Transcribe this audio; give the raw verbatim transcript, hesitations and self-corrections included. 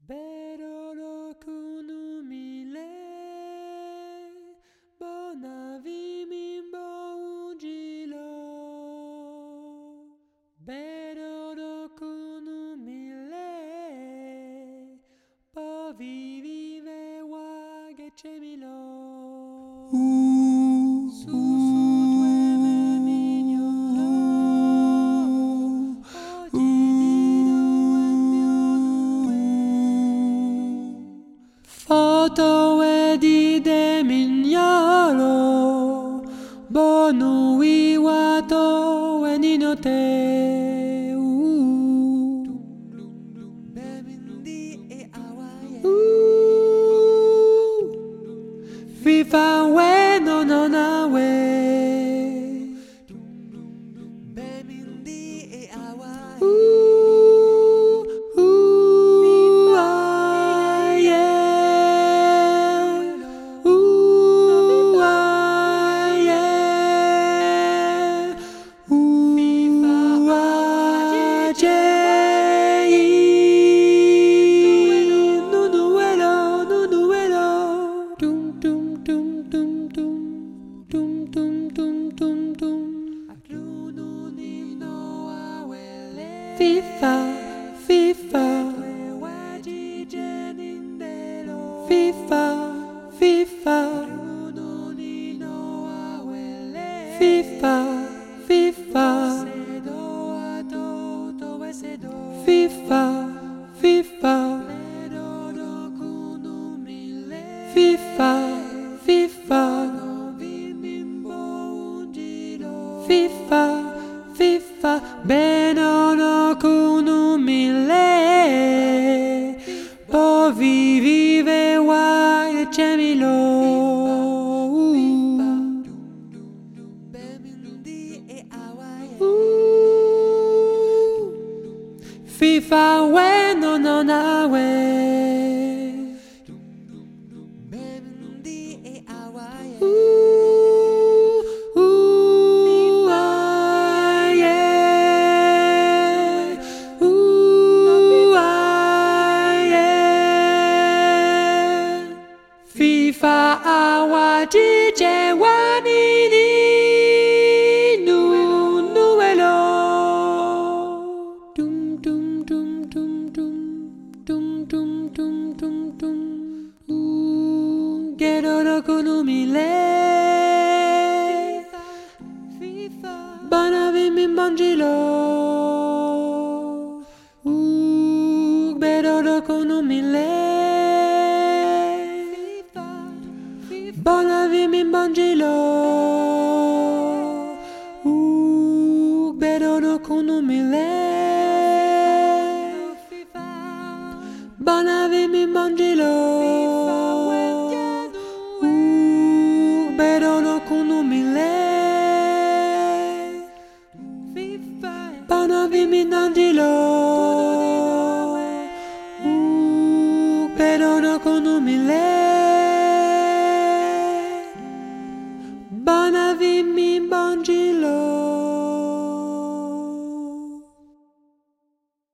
Berolo kunu mile, bonavi mimbo ungilo. Berolo kunu mile, po vivive wagecemilo. Foto e di de mignolo, bonu iwato e ninote. Fifa we no no na we. FIFA, FIFA, FIFA, FIFA, FIFA, FIFA, FIFA, FIFA, FIFA, FIFA, FIFA, FIFA, benono kunu mile, po vivive wagecemilo. FIFA we no no na we. FIFA awajije wanini nu nuelo. Dum dum dum dum dum dum dum dum dum dum. Ooh, geroro kunu mile. Banavi min banjilo. Ooh, geroro kunu mile. Bonavi min banjilo. Ooh, berono kunu mile. Bonavi min banjilo. Ooh, berono kunu mile. Bonavi min banjilo. Ooh, berono kunu mile.